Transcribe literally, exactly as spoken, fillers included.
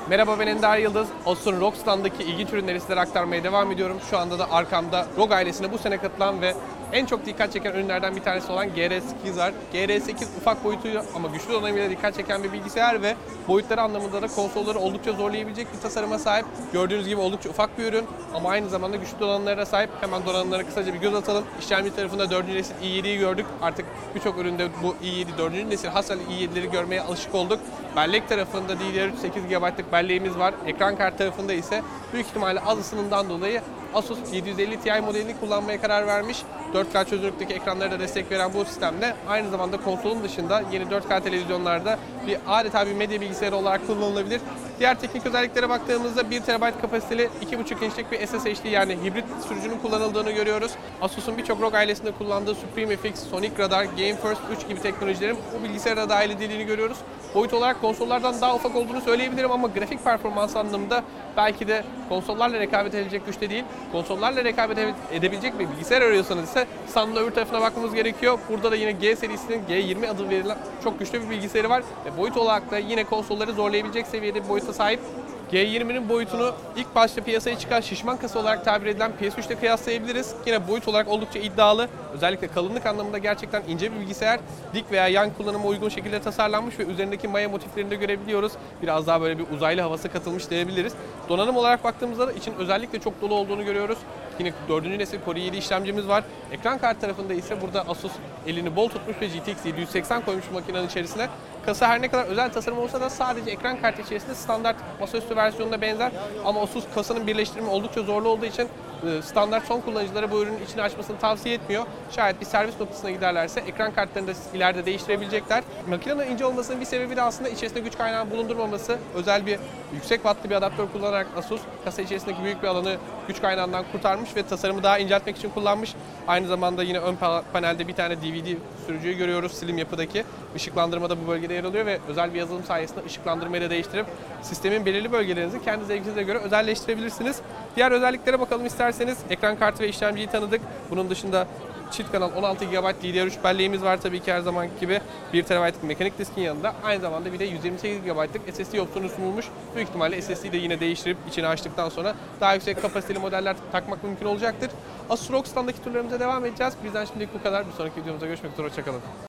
Merhaba, ben Ender Yıldız. Asus'un R O G Stand'daki ilginç ürünleri sizlere aktarmaya devam ediyorum. Şu anda da arkamda R O G ailesine bu sene katılan ve en çok dikkat çeken ürünlerden bir tanesi olan G R sekiz var. G R sekiz ufak boyutuyla ama güçlü donanımıyla dikkat çeken bir bilgisayar ve boyutları anlamında da konsolları oldukça zorlayabilecek bir tasarıma sahip. Gördüğünüz gibi oldukça ufak bir ürün ama aynı zamanda güçlü donanımlara sahip. Hemen donanımlara kısaca bir göz atalım. İşlemci tarafında dördüncü nesil i yediyi gördük. Artık birçok üründe bu i yedi dördüncü nesil Haswell i yedileri görmeye alışık olduk. Bellek tarafında D D R üç sekiz gigabaytlık belleğimiz var. Ekran kart tarafında ise büyük ihtimalle az ısınımdan dolayı Asus yedi yüz elli Ti modelini kullanmaya karar vermiş. dört K çözünürlükteki ekranlara da destek veren bu sistemde aynı zamanda konsolun dışında yeni dört K televizyonlarda bir adeta bir medya bilgisayarı olarak kullanılabilir. Diğer teknik özelliklere baktığımızda bir terabayt kapasiteli iki buçuk inçlik bir S S H D yani hibrit sürücünün kullanıldığını görüyoruz. Asus'un birçok R O G ailesinde kullandığı Supreme F X, Sonic Radar, GameFirst üç gibi teknolojilerin bu bilgisayara dahil edildiğini görüyoruz. Boyut olarak konsollardan daha ufak olduğunu söyleyebilirim ama grafik performans anlamında belki de konsollarla rekabet edecek güçte değil. Konsollarla rekabet edebilecek bir bilgisayar arıyorsanız ise standın öbür tarafına bakmamız gerekiyor. Burada da yine G serisinin G yirmi adı verilen çok güçlü bir bilgisayarı var ve boyut olarak da yine konsolları zorlayabilecek seviyede bir boyuta sahip. G yirminin boyutunu ilk başta piyasaya çıkan şişman kasa olarak tabir edilen P S üç ile kıyaslayabiliriz. Yine boyut olarak oldukça iddialı. Özellikle kalınlık anlamında gerçekten ince bir bilgisayar. Dik veya yan kullanıma uygun şekilde tasarlanmış ve üzerindeki maya motiflerini de görebiliyoruz. Biraz daha böyle bir uzaylı havası katılmış diyebiliriz. Donanım olarak baktığımızda da için özellikle çok dolu olduğunu görüyoruz. Yine dördüncü nesil Core i yedi işlemcimiz var. Ekran kart tarafında ise burada Asus elini bol tutmuş ve G T X yedi yüz seksen koymuş makinenin içerisine. Kasa her ne kadar özel tasarım olsa da sadece ekran kartı içerisinde standart masaüstü versiyonuna benzer. Ama Asus kasanın birleştirimi oldukça zorlu olduğu için standart son kullanıcılara bu ürünün içini açmasını tavsiye etmiyor. Şayet bir servis noktasına giderlerse ekran kartlarını da ileride değiştirebilecekler. Makinenin ince olmasının bir sebebi de aslında içerisinde güç kaynağı bulundurmaması. Özel bir yüksek wattlı bir adaptör kullanarak Asus kasa içerisindeki büyük bir alanı güç kaynağından kurtarmış ve tasarımı daha inceltmek için kullanmış. Aynı zamanda yine ön panelde bir tane D V D sürücüyü görüyoruz slim yapıdaki. Işıklandırma da bu bölgede yer alıyor ve özel bir yazılım sayesinde ışıklandırmayı da değiştirip sistemin belirli bölgelerinizi kendi zevkinize göre özelleştirebilirsiniz. Diğer özelliklere bakalım isterseniz. Ekran kartı ve işlemciyi tanıdık. Bunun dışında çift kanal on altı gigabayt D D R üç belleğimiz var tabii ki her zamanki gibi. bir terabaytlık mekanik diskin yanında aynı zamanda bir de yüz yirmi sekiz gigabaytlık S S D opsiyonu sunulmuş. Büyük ihtimalle S S D'yi de yine değiştirip içini açtıktan sonra daha yüksek kapasiteli modeller takmak mümkün olacaktır. Asus R O G Stand'daki turlarımıza devam edeceğiz. Bizden şimdilik bu kadar. Bir sonraki videomuzda görüşmek üzere. Hoşçakalın.